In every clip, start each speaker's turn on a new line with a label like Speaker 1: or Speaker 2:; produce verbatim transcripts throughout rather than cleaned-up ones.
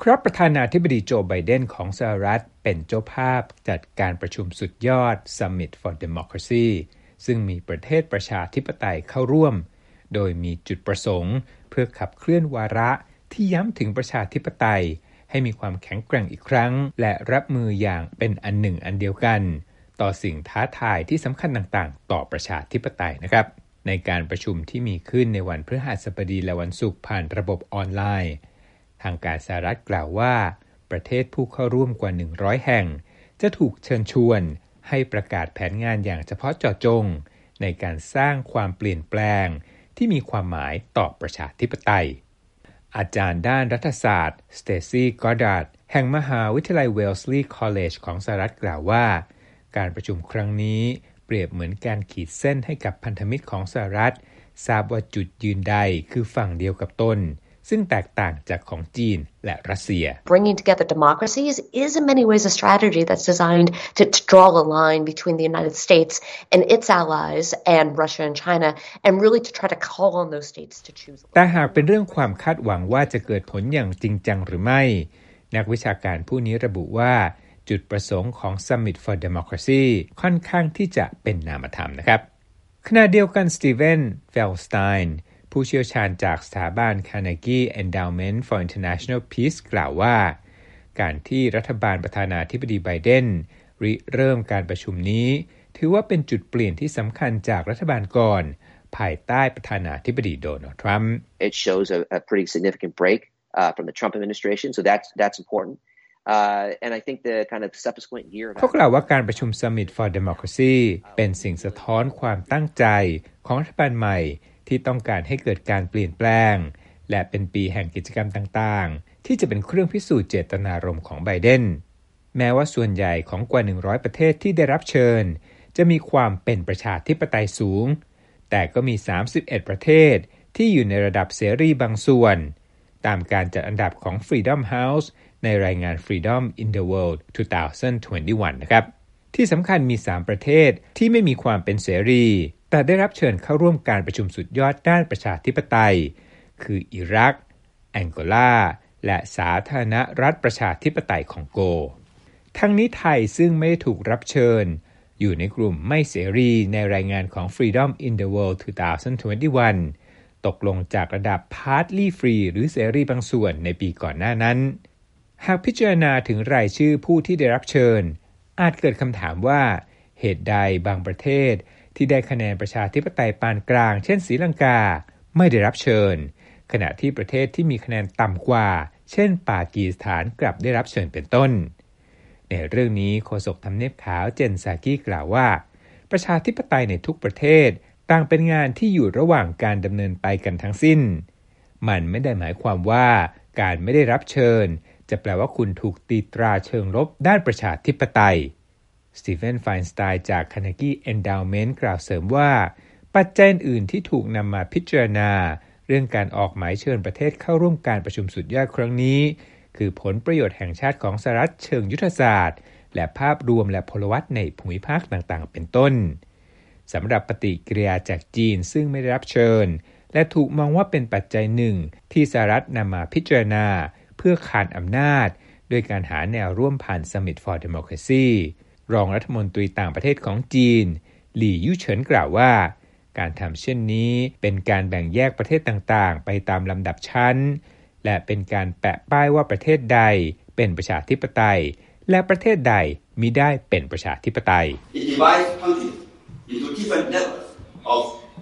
Speaker 1: ครับประธานาธิบดีโจไบเดนของสหรัฐเป็นเจ้าภาพจัดการประชุมสุดยอด Summit for Democracy ซึ่งมีประเทศประชาธิปไตยเข้าร่วมโดยมีจุดประสงค์เพื่อขับเคลื่อนวาระที่ย้ำถึงประชาธิปไตยให้มีความแข็งแกร่งอีกครั้งและรับมืออย่างเป็นอันหนึ่งอันเดียวกันต่อสิ่งท้าทายที่สำคัญต่างๆต่อประชาธิปไตยนะครับในการประชุมที่มีขึ้นในวันพฤหัสบดีและวันศุกร์ผ่านระบบออนไลน์ทางการสหรัฐกล่าวว่าประเทศผู้เข้าร่วมกว่าหนึ่งร้อยแห่งจะถูกเชิญชวนให้ประกาศแผนงานอย่างเฉพาะเจาะจงในการสร้างความเปลี่ยนแปลงที่มีความหมายต่อประชาธิปไตยอาจารย์ด้านรัฐศาสตร์สเตซี่กอดดาร์ดแห่งมหาวิทยาลัยเวลส์ลีย์คอลเลจของสหรัฐกล่าวว่าการประชุมครั้งนี้เปรียบเหมือนการขีดเส้นให้กับพันธมิตรของสหรัฐทราบว่าจุดยืนใดคือฝั่งเดียวกับตนซึ่งแตกต่างจากของจีนและรัสเซีย
Speaker 2: Bringing together democracies is in many ways a strategy that's designed to, to draw a line between the United States and its allies and Russia and China and really to try to call on those states to choose.
Speaker 1: แต่หากเป็นเรื่องความคาดหวังว่าจะเกิดผลอย่างจริงจังหรือไม่นักวิชาการผู้นี้ระบุว่าจุดประสงค์ของ Summit for Democracy ค่อนข้างที่จะเป็นนามธรรมนะครับขณะเดียวกันสตีเวนเฟลสไตน์ผู้เชี่ยวชาญจากสถาบัน Carnegie Endowment for International Peace กล่าวว่าการที่รัฐบาลประธานาธิบดีไบเดนริเริ่มการประชุมนี้ถือว่าเป็นจุดเปลี่ยนที่สำคัญจากรัฐบาลก่อนภายใต้ประธานาธิบดีโดนัลด์ทรัมป์
Speaker 3: It shows a, a pretty significant break uh, from the Trump administration, so that's that's important.Uh, and I think the kind of subsequent year
Speaker 1: เขากล่าวว่าการประชุม Summit for Democracy เป็นสิ่งสะท้อนความตั้งใจของรัฐบาลใหม่ที่ต้องการให้เกิดการเปลี่ยนแปลงและเป็นปีแห่งกิจกรรมต่างๆที่จะเป็นเครื่องพิสูจน์เจตนารมณ์ของไบเดนแม้ว่าส่วนใหญ่ของกว่าหนึ่งร้อยประเทศที่ได้รับเชิญจะมีความเป็นประชาธิปไตยสูงแต่ก็มีสามสิบเอ็ดประเทศที่อยู่ในระดับเสรีบางส่วนตามการจัดอันดับของ Freedom House ในรายงาน Freedom in the World สองพันยี่สิบเอ็ด นะครับที่สำคัญมีสามประเทศที่ไม่มีความเป็นเสรีแต่ได้รับเชิญเข้าร่วมการประชุมสุดยอดด้านประชาธิปไตยคืออิรักแองโกลาและสาธารณรัฐประชาธิปไตยคองโกทั้งนี้ไทยซึ่งไม่ได้ถูกรับเชิญอยู่ในกลุ่มไม่เสรีในรายงานของ Freedom in the World สองพันยี่สิบเอ็ด ตกลงจากระดับ Partly Free หรือเสรีบางส่วนในปีก่อนหน้านั้นหากพิจารณาถึงรายชื่อผู้ที่ได้รับเชิญอาจเกิดคำถามว่าเหตุใดบางประเทศที่ได้คะแนนประชาธิปไตยปานกลางเช่นศรีลังกาไม่ได้รับเชิญขณะที่ประเทศที่มีคะแนนต่ำกว่าเช่นปากีสถานกลับได้รับเชิญเป็นต้นในเรื่องนี้โฆษกทำเนียบขาวเจนซากิกล่าวว่าประชาธิปไตยในทุกประเทศต่างเป็นงานที่อยู่ระหว่างการดำเนินไปกันทั้งสิ้นมันไม่ได้หมายความว่าการไม่ได้รับเชิญจะแปลว่าคุณถูกตีตราเชิงลบด้านประชาธิปไตยสตีเฟนไฟน์สไตน์จาก Carnegie Endowment กล่าวเสริมว่าปัจจัยอื่นที่ถูกนำมาพิจารณาเรื่องการออกหมายเชิญประเทศเข้าร่วมการประชุมสุดยอดครั้งนี้คือผลประโยชน์แห่งชาติของสหรัฐเชิงยุทธศาสตร์และภาพรวมและพลวัตในภูมิภาคต่างๆเป็นต้นสำหรับปฏิกิริยาจากจีนซึ่งไม่ได้รับเชิญและถูกมองว่าเป็นปัจจัยหนึ่งที่สหรัฐนำมาพิจารณาเพื่อขานอำนาจโดยการหาแนวร่วมผ่าน Summit for Democracy รองรัฐมนตรีต่างประเทศของจีนหลี่ยู่เฉินกล่าวว่าการทำเช่นนี้เป็นการแบ่งแยกประเทศต่างๆไปตามลำดับชั้นและเป็นการแปะป้ายว่าประเทศใดเป็นประชาธิปไตยและประเทศใดมิได้เป็นประชาธิปไตย
Speaker 4: It divides countries into different levels of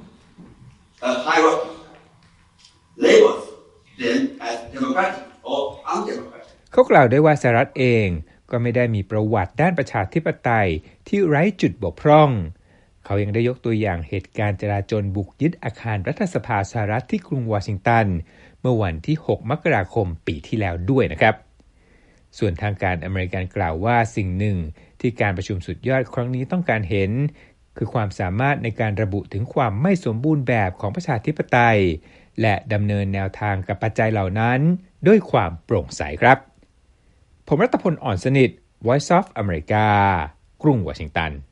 Speaker 4: uh, hierarchy, labels them as democratic or undemocratic.
Speaker 1: เขากล่าวด้วยว่าสหรัฐเองก็ไม่ได้มีประวัติด้านประชาธิปไตยที่ไร้จุดบกพร่องเขายังได้ยกตัวอย่างเหตุการณ์จลาจลบุกยึดอาคารรัฐสภาสหรัฐที่กรุงวอชิงตันเมื่อวันที่หกมกราคมปีที่แล้วด้วยนะครับส่วนทางการอเมริกันกล่าวว่าสิ่งหนึ่งที่การประชุมสุดยอดครั้งนี้ต้องการเห็นคือความสามารถในการระบุถึงความไม่สมบูรณ์แบบของประชาธิปไตยและดำเนินแนวทางกับปัจจัยเหล่านั้นด้วยความโปร่งใสครับผมรัตพล อ่อนสนิท Voice of America กรุงวอชิงตัน